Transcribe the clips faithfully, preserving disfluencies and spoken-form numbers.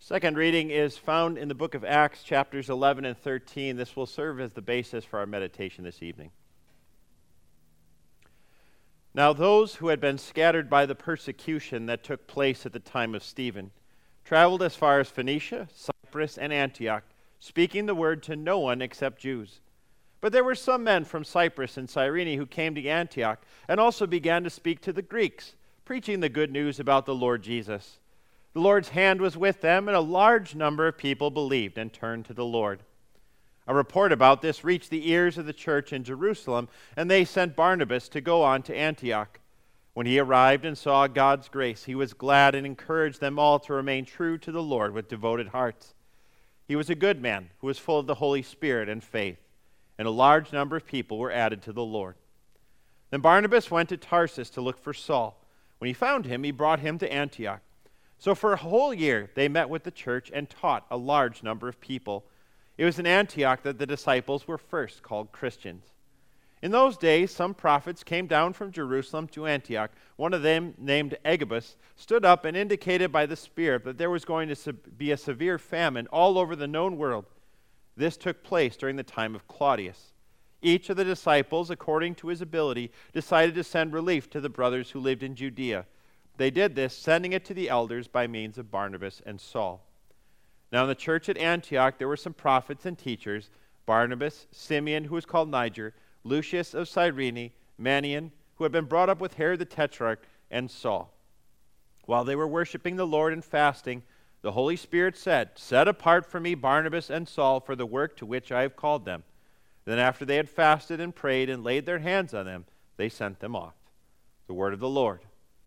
Second reading is found in the book of Acts, chapters eleven and thirteen. This will serve as the basis for our meditation this evening. Now those who had been scattered by the persecution that took place at the time of Stephen traveled as far as Phoenicia, Cyprus, and Antioch, speaking the word to no one except Jews. But there were some men from Cyprus and Cyrene who came to Antioch and also began to speak to the Greeks, preaching the good news about the Lord Jesus. The Lord's hand was with them, and a large number of people believed and turned to the Lord. A report about this reached the ears of the church in Jerusalem, and they sent Barnabas to go on to Antioch. When he arrived and saw God's grace, he was glad and encouraged them all to remain true to the Lord with devoted hearts. He was a good man who was full of the Holy Spirit and faith, and a large number of people were added to the Lord. Then Barnabas went to Tarsus to look for Saul. When he found him, he brought him to Antioch. So for a whole year they met with the church and taught a large number of people. It was in Antioch that the disciples were first called Christians. In those days some prophets came down from Jerusalem to Antioch. One of them, named Agabus, stood up and indicated by the Spirit that there was going to be a severe famine all over the known world. This took place during the time of Claudius. Each of the disciples, according to his ability, decided to send relief to the brothers who lived in Judea. They did this, sending it to the elders by means of Barnabas and Saul. Now in the church at Antioch there were some prophets and teachers: Barnabas, Simeon, who was called Niger, Lucius of Cyrene, Manaen, who had been brought up with Herod the Tetrarch, and Saul. While they were worshiping the Lord and fasting, the Holy Spirit said, "Set apart for me Barnabas and Saul for the work to which I have called them." Then after they had fasted and prayed and laid their hands on them, they sent them off. The word of the Lord.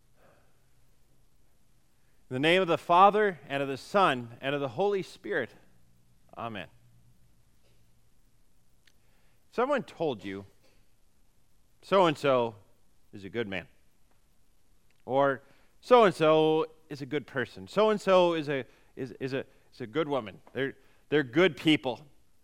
In the name of the Father, and of the Son, and of the Holy Spirit. Amen. Someone told you, so-and-so is a good man. Or so-and-so is a good person. So-and-so is a is, is a is a good woman. They're they're good people.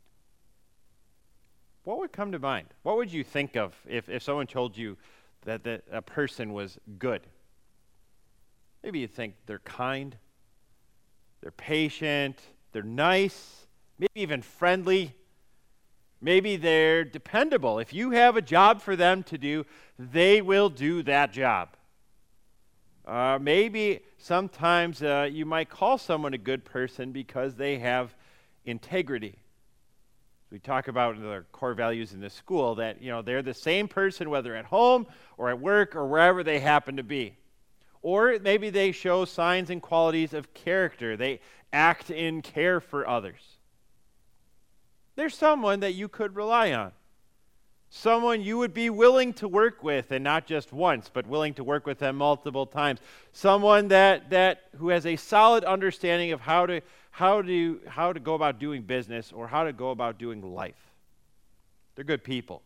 What would come to mind? What would you think of if, if someone told you that, that a person was good? Maybe you think they're kind, they're patient, they're nice, maybe even friendly. Maybe they're dependable. If you have a job for them to do, they will do that job. Uh, maybe sometimes uh, you might call someone a good person because they have integrity. We talk about in the core values in the school that, you know, they're the same person whether at home or at work or wherever they happen to be. Or maybe they show signs and qualities of character. They act in care for others. There's someone that you could rely on. Someone you would be willing to work with, and not just once, but willing to work with them multiple times. Someone that that who has a solid understanding of how to how to how to go about doing business or how to go about doing life. They're good people.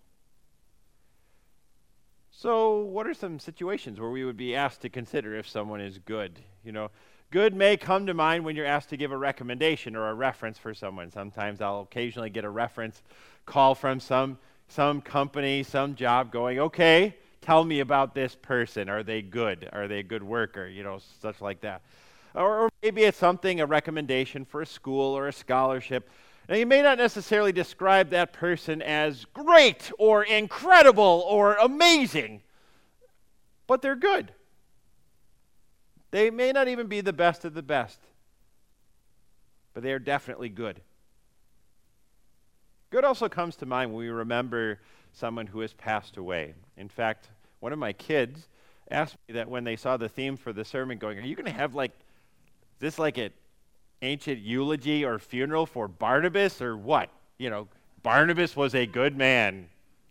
So what are some situations where we would be asked to consider if someone is good? You know, good may come to mind when you're asked to give a recommendation or a reference for someone. Sometimes I'll occasionally get a reference call from some some company, some job going, okay, tell me about this person. Are they good? Are they a good worker? You know, such like that. Or, or maybe it's something, a recommendation for a school or a scholarship. Now, you may not necessarily describe that person as great or incredible or amazing, but they're good. They may not even be the best of the best, but they are definitely good. Good also comes to mind when we remember someone who has passed away. In fact, one of my kids asked me that when they saw the theme for the sermon going, are you going to have like, is this like an ancient eulogy or funeral for Barnabas or what? You know, Barnabas was a good man.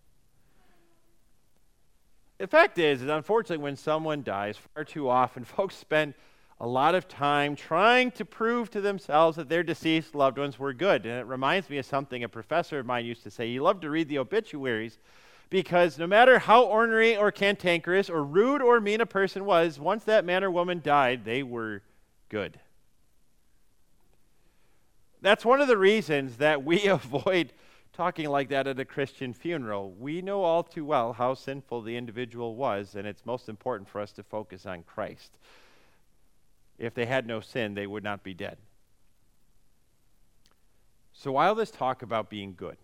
The fact is, is unfortunately when someone dies, far too often folks spend a lot of time trying to prove to themselves that their deceased loved ones were good. And it reminds me of something a professor of mine used to say. He loved to read the obituaries because no matter how ornery or cantankerous or rude or mean a person was, once that man or woman died, they were good. That's one of the reasons that we avoid talking like that at a Christian funeral. We know all too well how sinful the individual was, and it's most important for us to focus on Christ. If they had no sin, they would not be dead. So while this talk about being good,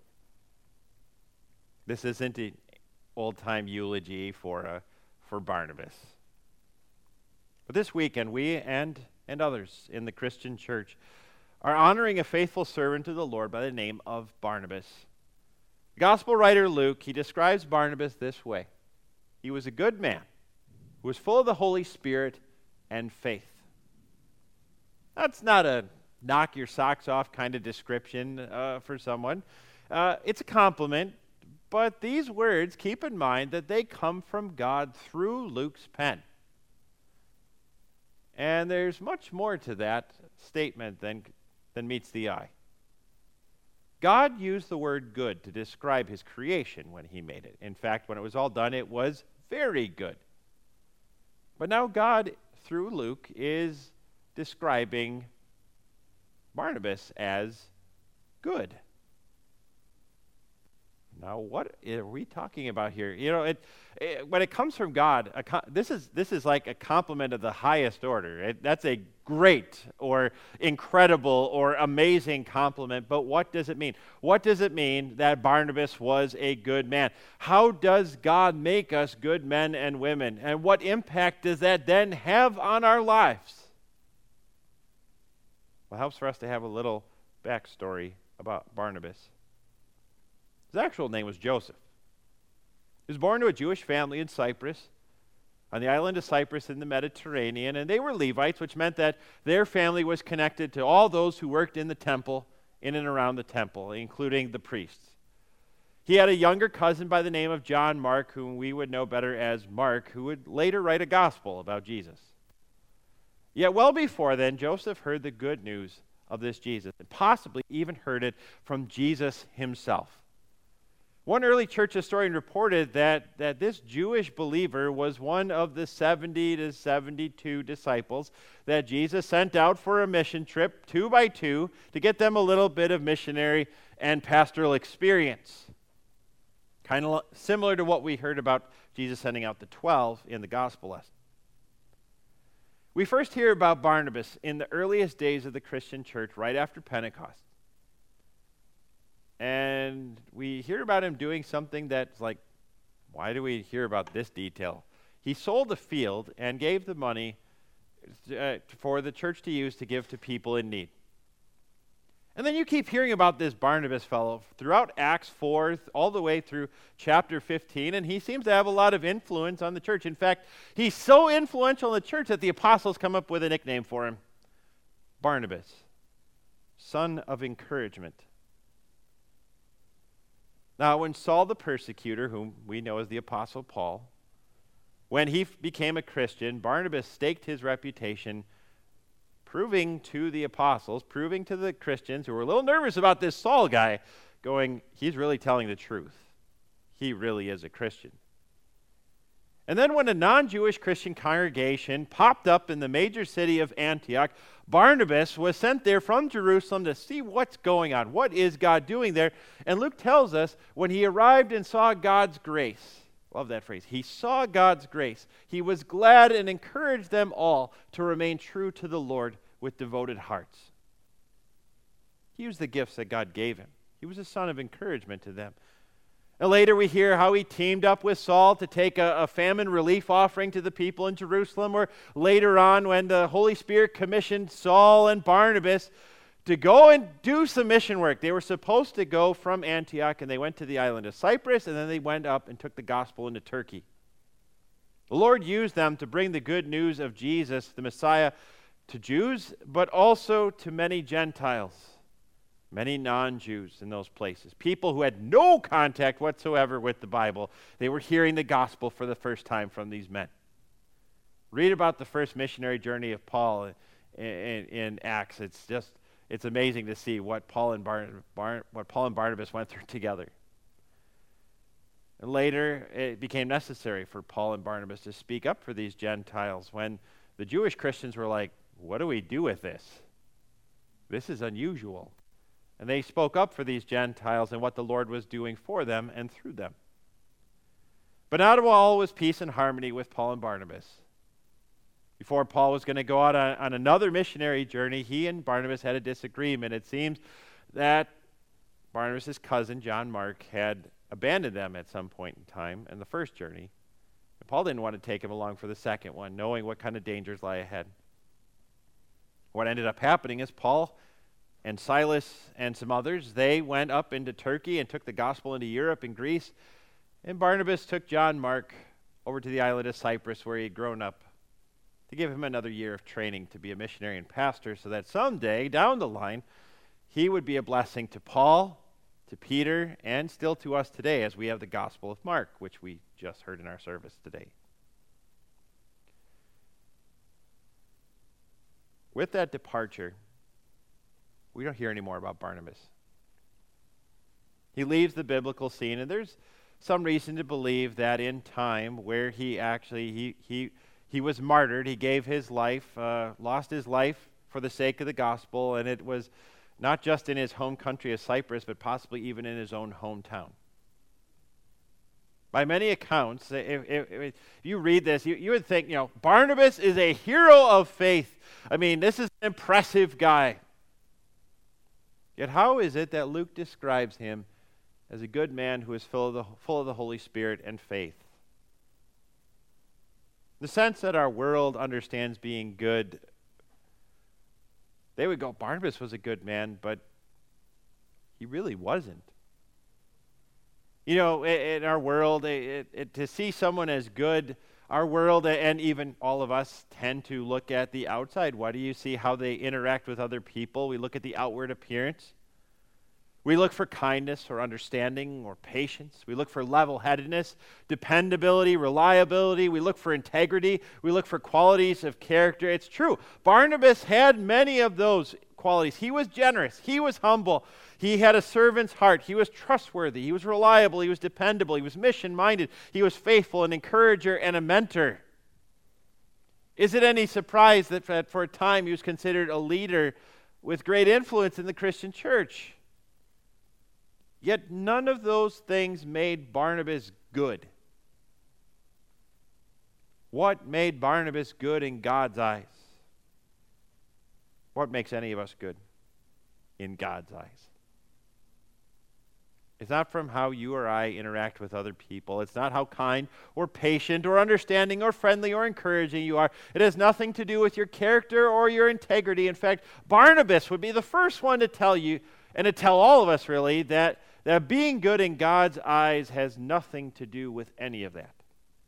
this isn't an old-time eulogy for uh, for Barnabas. But this weekend, we and, and others in the Christian church are honoring a faithful servant of the Lord by the name of Barnabas. The gospel writer Luke, he describes Barnabas this way. He was a good man who was full of the Holy Spirit and faith. That's not a knock your socks off kind of description uh, for someone. Uh, it's a compliment, but these words, keep in mind that they come from God through Luke's pen. And there's much more to that statement than, than meets the eye. God used the word good to describe his creation when he made it. In fact, when it was all done, it was very good. But now God, through Luke, is describing Barnabas as good. Now, what are we talking about here? You know, it, it, when it comes from God, a, this is this is like a compliment of the highest order. It, that's a great or incredible or amazing compliment. But what does it mean? What does it mean that Barnabas was a good man? How does God make us good men and women? And what impact does that then have on our lives? Well, it helps for us to have a little backstory about Barnabas. His actual name was Joseph. He was born to a Jewish family in Cyprus, on the island of Cyprus in the Mediterranean, and they were Levites, which meant that their family was connected to all those who worked in the temple, in and around the temple, including the priests. He had a younger cousin by the name of John Mark, whom we would know better as Mark, who would later write a gospel about Jesus. Yet well before then, Joseph heard the good news of this Jesus, and possibly even heard it from Jesus himself. One early church historian reported that, that this Jewish believer was one of the seventy to seventy-two disciples that Jesus sent out for a mission trip, two by two, to get them a little bit of missionary and pastoral experience. Kind of similar to what we heard about Jesus sending out the twelve in the gospel lesson. We first hear about Barnabas in the earliest days of the Christian church, right after Pentecost. And we hear about him doing something that's like, why do we hear about this detail? He sold a field and gave the money uh, for the church to use to give to people in need. And then you keep hearing about this Barnabas fellow throughout Acts four, all the way through chapter fifteen, and he seems to have a lot of influence on the church. In fact, he's so influential in the church that the apostles come up with a nickname for him, Barnabas, son of encouragement. Now, when Saul the persecutor, whom we know as the Apostle Paul, when he f- became a Christian, Barnabas staked his reputation, proving to the apostles, proving to the Christians who were a little nervous about this Saul guy, going, he's really telling the truth. He really is a Christian. And then when a non-Jewish Christian congregation popped up in the major city of Antioch, Barnabas was sent there from Jerusalem to see what's going on. What is God doing there? And Luke tells us when he arrived and saw God's grace, love that phrase, he saw God's grace, he was glad and encouraged them all to remain true to the Lord with devoted hearts. He used the gifts that God gave him. He was a son of encouragement to them. And later we hear how he teamed up with Saul to take a, a famine relief offering to the people in Jerusalem, or later on when the Holy Spirit commissioned Saul and Barnabas to go and do some mission work. They were supposed to go from Antioch, and they went to the island of Cyprus, and then they went up and took the gospel into Turkey. The Lord used them to bring the good news of Jesus, the Messiah, to Jews, but also to many Gentiles. Many non-Jews in those places, people who had no contact whatsoever with the Bible. They were hearing the gospel for the first time from these men. Read about the first missionary journey of Paul in, in, in Acts. It's just, it's amazing to see what Paul and Bar, Bar, what Paul and Barnabas went through together. And later, it became necessary for Paul and Barnabas to speak up for these Gentiles when the Jewish Christians were like, what do we do with this? This is unusual. And they spoke up for these Gentiles and what the Lord was doing for them and through them. But not all was peace and harmony with Paul and Barnabas. Before Paul was going to go out on, on another missionary journey, he and Barnabas had a disagreement. It seems that Barnabas' cousin, John Mark, had abandoned them at some point in time in the first journey. And Paul didn't want to take him along for the second one, knowing what kind of dangers lie ahead. What ended up happening is Paul and Silas and some others, they went up into Turkey and took the gospel into Europe and Greece. And Barnabas took John Mark over to the island of Cyprus, where he had grown up, to give him another year of training to be a missionary and pastor, so that someday down the line he would be a blessing to Paul, to Peter, and still to us today, as we have the Gospel of Mark, which we just heard in our service today. With that departure, we don't hear any more about Barnabas. He leaves the biblical scene, and there's some reason to believe that in time where he actually, he he he was martyred, he gave his life, uh, lost his life for the sake of the gospel, and it was not just in his home country of Cyprus, but possibly even in his own hometown. By many accounts, if, if, if you read this, you, you would think, you know, Barnabas is a hero of faith. I mean, this is an impressive guy. Yet how is it that Luke describes him as a good man who is full of the, full of the Holy Spirit and faith? The sense that our world understands being good, they would go, Barnabas was a good man, but he really wasn't. You know, in our world, it, it, to see someone as good, our world, and even all of us, tend to look at the outside. What do you see? How they interact with other people. We look at the outward appearance. We look for kindness or understanding or patience. We look for level-headedness, dependability, reliability. We look for integrity. We look for qualities of character. It's true. Barnabas had many of those qualities. He was generous. He was humble. He had a servant's heart. He was trustworthy. He was reliable. He was dependable. He was mission-minded. He was faithful, an encourager, and a mentor. Is it any surprise that for a time he was considered a leader with great influence in the Christian church? Yet none of those things made Barnabas good. What made Barnabas good in God's eyes? What makes any of us good in God's eyes? It's not from how you or I interact with other people. It's not how kind or patient or understanding or friendly or encouraging you are. It has nothing to do with your character or your integrity. In fact, Barnabas would be the first one to tell you, and to tell all of us really, that, that being good in God's eyes has nothing to do with any of that.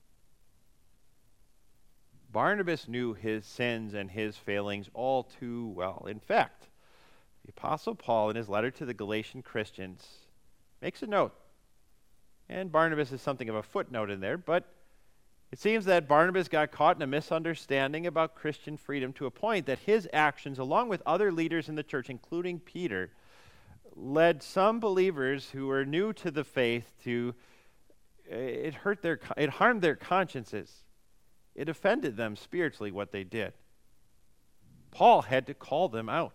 Barnabas knew his sins and his failings all too well. In fact, the Apostle Paul, in his letter to the Galatian Christians, makes a note. And Barnabas is something of a footnote in there, but it seems that Barnabas got caught in a misunderstanding about Christian freedom to a point that his actions, along with other leaders in the church, including Peter, led some believers who were new to the faith to, it hurt their, it harmed their consciences. It offended them spiritually, what they did. Paul had to call them out.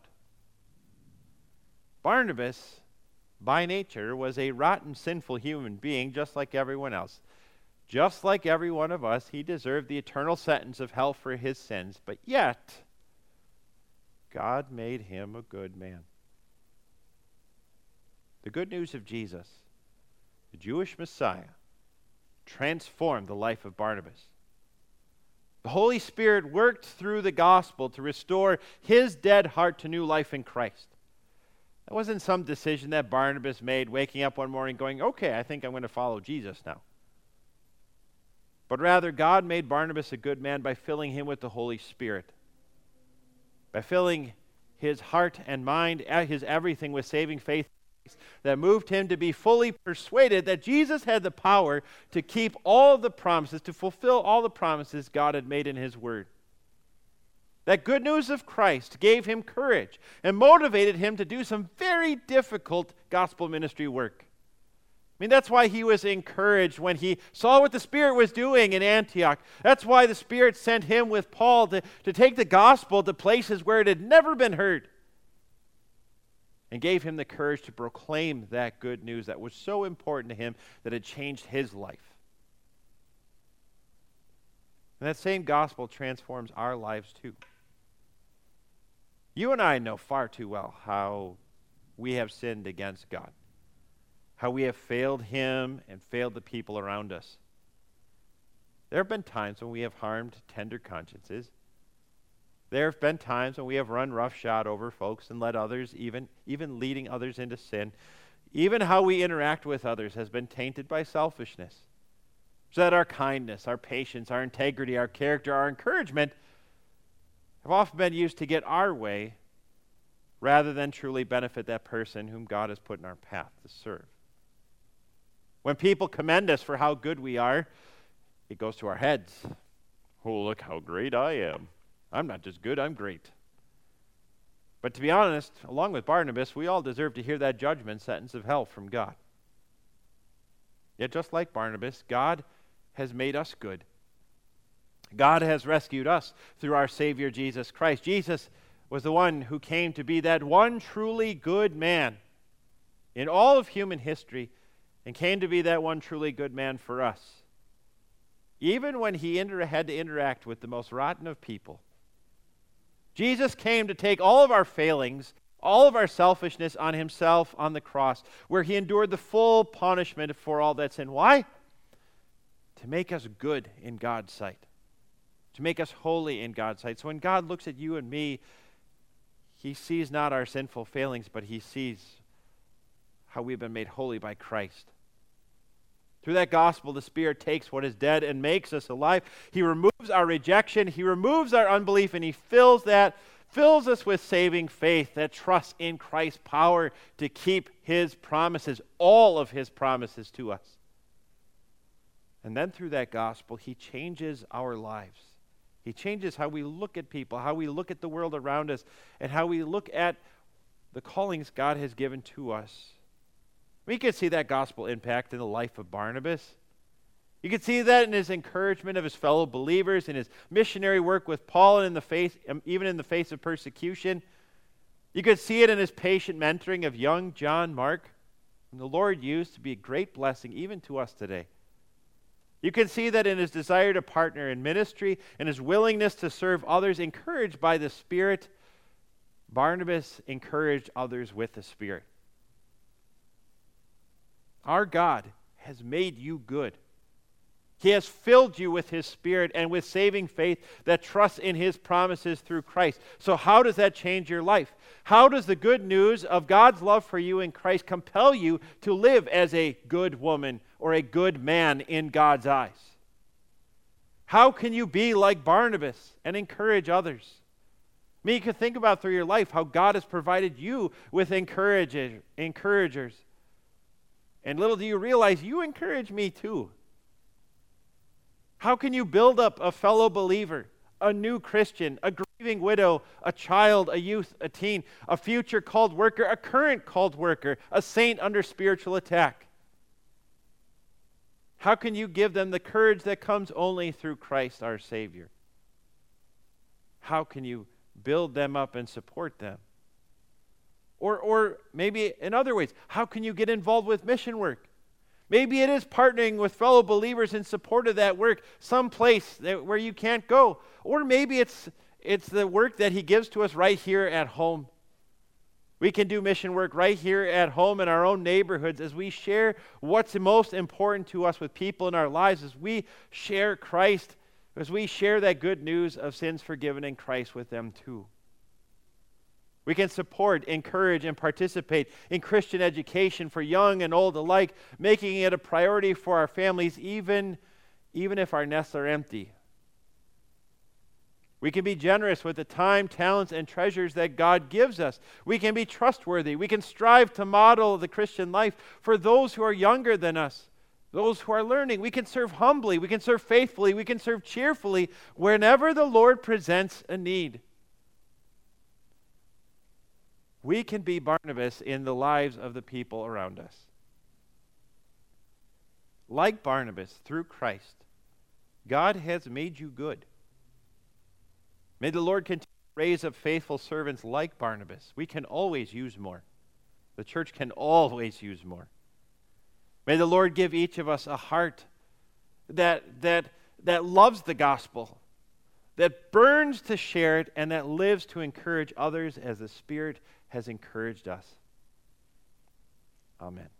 Barnabas, by nature, was a rotten, sinful human being, just like everyone else. Just like every one of us, he deserved the eternal sentence of hell for his sins, but yet, God made him a good man. The good news of Jesus, the Jewish Messiah, transformed the life of Barnabas. The Holy Spirit worked through the gospel to restore his dead heart to new life in Christ. That wasn't some decision that Barnabas made, waking up one morning going, okay, I think I'm going to follow Jesus now. But rather, God made Barnabas a good man by filling him with the Holy Spirit, by filling his heart and mind, his everything with saving faith that moved him to be fully persuaded that Jesus had the power to keep all the promises, to fulfill all the promises God had made in his word. That good news of Christ gave him courage and motivated him to do some very difficult gospel ministry work. I mean, that's why he was encouraged when he saw what the Spirit was doing in Antioch. That's why the Spirit sent him with Paul to, to take the gospel to places where it had never been heard, and gave him the courage to proclaim that good news that was so important to him that it changed his life. And that same gospel transforms our lives too. You and I know far too well how we have sinned against God. how we have failed him and failed the people around us. There have been times when we have harmed tender consciences. There have been times when we have run roughshod over folks and led others, even, even leading others into sin. Even how we interact with others has been tainted by selfishness. So that our kindness, our patience, our integrity, our character, our encouragement have often been used to get our way rather than truly benefit that person whom God has put in our path to serve. When people commend us for how good we are, it goes to our heads. Oh, look how great I am. I'm not just good, I'm great. But to be honest, along with Barnabas, we all deserve to hear that judgment sentence of hell from God. Yet just like Barnabas, God has made us good. God has rescued us through our Savior Jesus Christ. Jesus was the one who came to be that one truly good man in all of human history and came to be that one truly good man for us. Even when he inter- had to interact with the most rotten of people, Jesus came to take all of our failings, all of our selfishness on himself on the cross, where he endured the full punishment for all that sin. Why? To make us good in God's sight, to make us holy in God's sight. So when God looks at you and me, he sees not our sinful failings, but he sees how we've been made holy by Christ. Through that gospel, the Spirit takes what is dead and makes us alive. He removes our rejection, he removes our unbelief, and he fills that, fills us with saving faith that trusts in Christ's power to keep his promises, all of his promises to us. And then through that gospel, he changes our lives. He changes how we look at people, how we look at the world around us, and how we look at the callings God has given to us. We can see that gospel impact in the life of Barnabas. You can see that in his encouragement of his fellow believers, in his missionary work with Paul, and in the face, even in the face of persecution. You could see it in his patient mentoring of young John Mark, whom the Lord used to be a great blessing even to us today. You can see that in his desire to partner in ministry and his willingness to serve others, encouraged by the Spirit. Barnabas encouraged others with the Spirit. Our God has made you good. He has filled you with his Spirit and with saving faith that trusts in his promises through Christ. So how does that change your life? How does the good news of God's love for you in Christ compel you to live as a good woman or a good man in God's eyes? How can you be like Barnabas and encourage others? I mean, you can think about through your life how God has provided you with encourager, encouragers. And little do you realize, you encourage me too. How can you build up a fellow believer, a new Christian, a grieving widow, a child, a youth, a teen, a future called worker, a current called worker, a saint under spiritual attack? How can you give them the courage that comes only through Christ our Savior? How can you build them up and support them? Or, or maybe in other ways, how can you get involved with mission work? Maybe it is partnering with fellow believers in support of that work, someplace that, where you can't go. Or maybe it's, it's the work that he gives to us right here at home. We can do mission work right here at home in our own neighborhoods as we share what's most important to us with people in our lives, as we share Christ, as we share that good news of sins forgiven in Christ with them too. We can support, encourage, and participate in Christian education for young and old alike, making it a priority for our families, even, even if our nests are empty. We can be generous with the time, talents, and treasures that God gives us. We can be trustworthy. We can strive to model the Christian life for those who are younger than us, those who are learning. We can serve humbly. We can serve faithfully. We can serve cheerfully whenever the Lord presents a need. We can be Barnabas in the lives of the people around us. Like Barnabas, through Christ, God has made you good. May the Lord continue to raise up faithful servants like Barnabas. We can always use more. The church can always use more. May the Lord give each of us a heart that, that, that loves the gospel, that burns to share it, and that lives to encourage others as the Spirit has encouraged us. Amen.